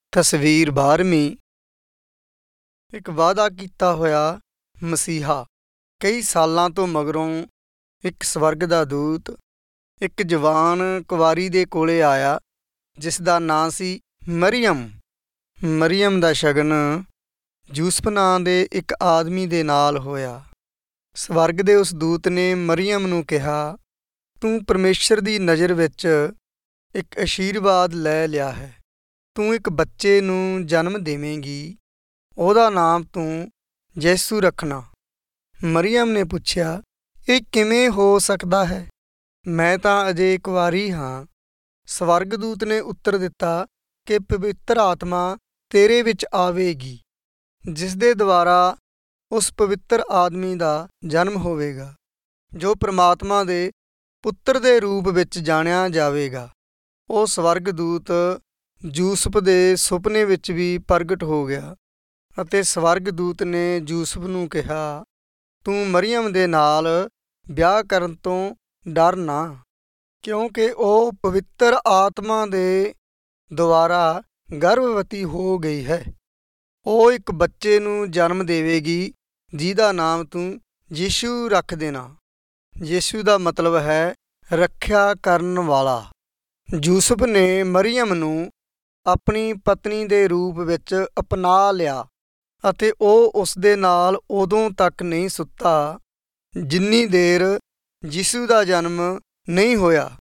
ਤਸਵੀਰ 12ਵੀਂ। ਇੱਕ ਵਾਅਦਾ ਕੀਤਾ ਹੋਇਆ ਮਸੀਹਾ। ਕਈ ਸਾਲਾਂ ਤੋਂ ਮਗਰੋਂ ਇੱਕ ਸਵਰਗ ਦਾ ਦੂਤ ਇੱਕ ਜਵਾਨ ਕੁਆਰੀ ਦੇ ਕੋਲੇ ਆਇਆ ਜਿਸ ਦਾ ਨਾਂ ਸੀ ਮਰੀਅਮ। ਮਰੀਅਮ ਦਾ ਸ਼ਗਨ ਯੂਸਫ ਨਾਂ ਦੇ ਇੱਕ ਆਦਮੀ ਦੇ ਨਾਲ ਹੋਇਆ। ਸਵਰਗ ਦੇ ਉਸ ਦੂਤ ਨੇ ਮਰੀਅਮ ਨੂੰ ਕਿਹਾ, ਤੂੰ ਪਰਮੇਸ਼ਰ ਦੀ ਨਜ਼ਰ ਵਿੱਚ ਇੱਕ ਅਸ਼ੀਰਵਾਦ ਲੈ ਲਿਆ ਹੈ। ਤੂੰ ਇੱਕ ਬੱਚੇ ਨੂੰ ਜਨਮ ਦੇਵੇਂਗੀ, ਉਹਦਾ ਨਾਮ ਤੂੰ ਯਿਸੂ ਰੱਖਣਾ। ਮਰੀਅਮ ਨੇ ਪੁੱਛਿਆ, ਇਹ ਕਿਵੇਂ ਹੋ ਸਕਦਾ ਹੈ? ਮੈਂ ਤਾਂ ਅਜੇ ਕੁਆਰੀ ਹਾਂ। ਸਵਰਗਦੂਤ ਨੇ ਉੱਤਰ ਦਿੱਤਾ ਕਿ ਪਵਿੱਤਰ ਆਤਮਾ ਤੇਰੇ ਵਿੱਚ ਆਵੇਗੀ, ਜਿਸ ਦੇ ਦੁਆਰਾ ਉਸ ਪਵਿੱਤਰ ਆਦਮੀ ਦਾ ਜਨਮ ਹੋਵੇਗਾ, ਜੋ ਪਰਮਾਤਮਾ ਦੇ ਪੁੱਤਰ ਦੇ ਰੂਪ ਵਿੱਚ ਜਾਣਿਆ ਜਾਵੇਗਾ। ਉਹ ਸਵਰਗਦੂਤ ਯੂਸਫ ਦੇ ਸੁਪਨੇ ਵਿੱਚ ਵੀ ਪ੍ਰਗਟ ਹੋ ਗਿਆ ਅਤੇ ਸਵਰਗਦੂਤ ਨੇ ਯੂਸਫ ਨੂੰ ਕਿਹਾ, ਤੂੰ ਮਰੀਅਮ ਦੇ ਨਾਲ ਵਿਆਹ ਕਰਨ ਤੋਂ ਡਰ ਨਾ, ਕਿਉਂਕਿ ਉਹ ਪਵਿੱਤਰ ਆਤਮਾ ਦੇ ਦੁਆਰਾ ਗਰਭਵਤੀ ਹੋ ਗਈ ਹੈ। ਉਹ ਇੱਕ ਬੱਚੇ ਨੂੰ ਜਨਮ ਦੇਵੇਗੀ ਜਿਹਦਾ ਨਾਮ ਤੂੰ ਯਿਸੂ ਰੱਖ ਦੇਣਾ। ਯਿਸੂ ਦਾ ਮਤਲਬ ਹੈ ਰੱਖਿਆ ਕਰਨ ਵਾਲਾ। ਯੂਸਫ ਨੇ ਮਰੀਅਮ ਨੂੰ ਆਪਣੀ ਪਤਨੀ ਦੇ ਰੂਪ ਵਿੱਚ ਅਪਣਾ ਲਿਆ ਅਤੇ ਉਹ ਉਸ ਦੇ ਨਾਲ ਉਦੋਂ ਤੱਕ ਨਹੀਂ ਸੁੱਤਾ ਜਿੰਨੀ ਦੇਰ ਯਿਸੂ ਦਾ ਜਨਮ ਨਹੀਂ ਹੋਇਆ।